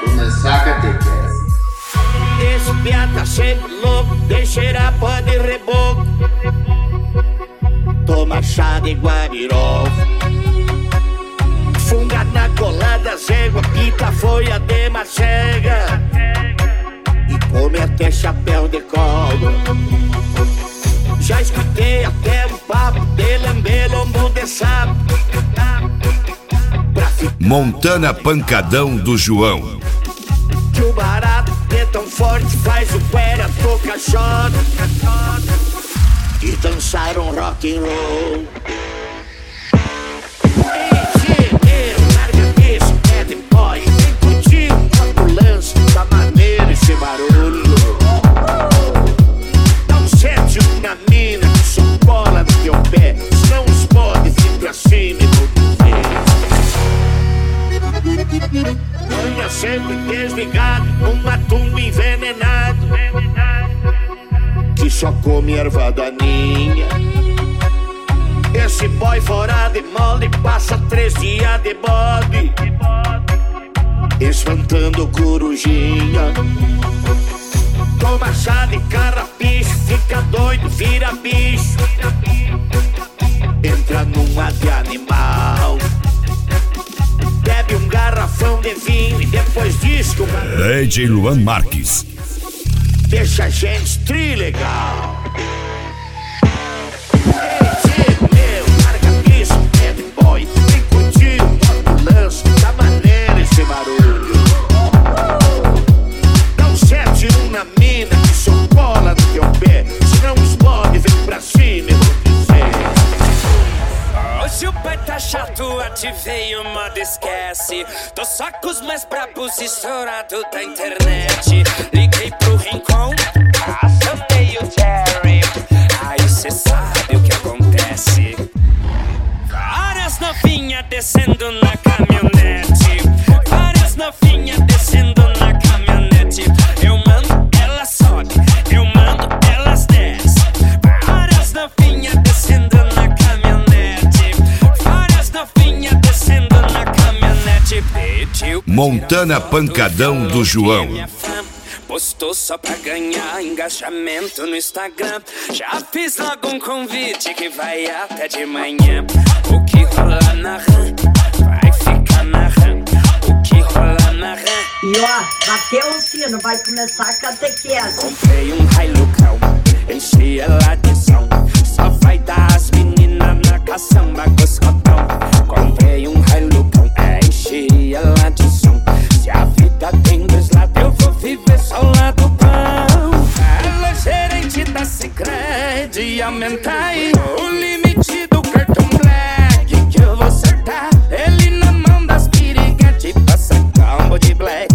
começar a catequese. Esse piá tá sempre louco, deixa cheirar pó de reboco. Toma chá de guarirol, funga na colada, zégua, pita folha de macega e come até chapéu de cola. Já escutei até um papo de lamber lombo de sapo. Montana Pancadão do João. Que o barato é tão forte, faz o cuera tocar shot e dançar um rock and roll. Engenheiro, larga isso, é de boy. Vem curtir o lance, tá maneiro esse barulho. Dá um sete na mina, que só cola no teu pé. Senão os pode vir pra cima e tudo bem. Anda sempre desligado, uma tumba envenenado, que só come erva daninha. Esse boy fora de molde passa 3 dias de bode, espantando corujinha. Toma chá de carrapicho, fica doido, vira bicho, entra numa de animal. Bebe um garrafão de vinho e depois diz que o DJ Luan Marques deixa a gente trilegal. Meu, larga isso, bad boy. Vem curtir o lance, tá maneiro esse barulho. Dá um 7-1 na mina, que só cola no teu pé. Senão explode, vem pra cima e vou dizer. Hoje o pai tá chato, ativei o modo esquece. Tô só com os mais brabos estourados da internet. Liguei pro Rincon, chamei o Jerry. Aí cê sabe o que acontece. Várias novinhas descendo na caminhonete. Várias novinhas descendo na caminhonete. Eu mando, ela sobe. Eu mando, elas desce. Várias novinhas descendo na caminhonete. Várias novinhas descendo na caminhonete. Pediu Montana Pancadão do João. Postou só pra ganhar engajamento no Instagram. Já fiz logo um convite que vai até de manhã. O que rola na RAM vai ficar na RAM. O que rola na RAM. E ó, bateu o sino, vai começar a catequese. Comprei um Hilucão, enchi ela de som. Só vai dar as meninas na caçamba com os copão. Comprei um Hilucão, enchi ela de som. Se a vida tem 2 lados, eu vou viver só o lado bom. Ela é gerente da Sicredi e aumenta aí o limite do cartão black que eu vou acertar. Ele na mão das piriguetes passa combo de black.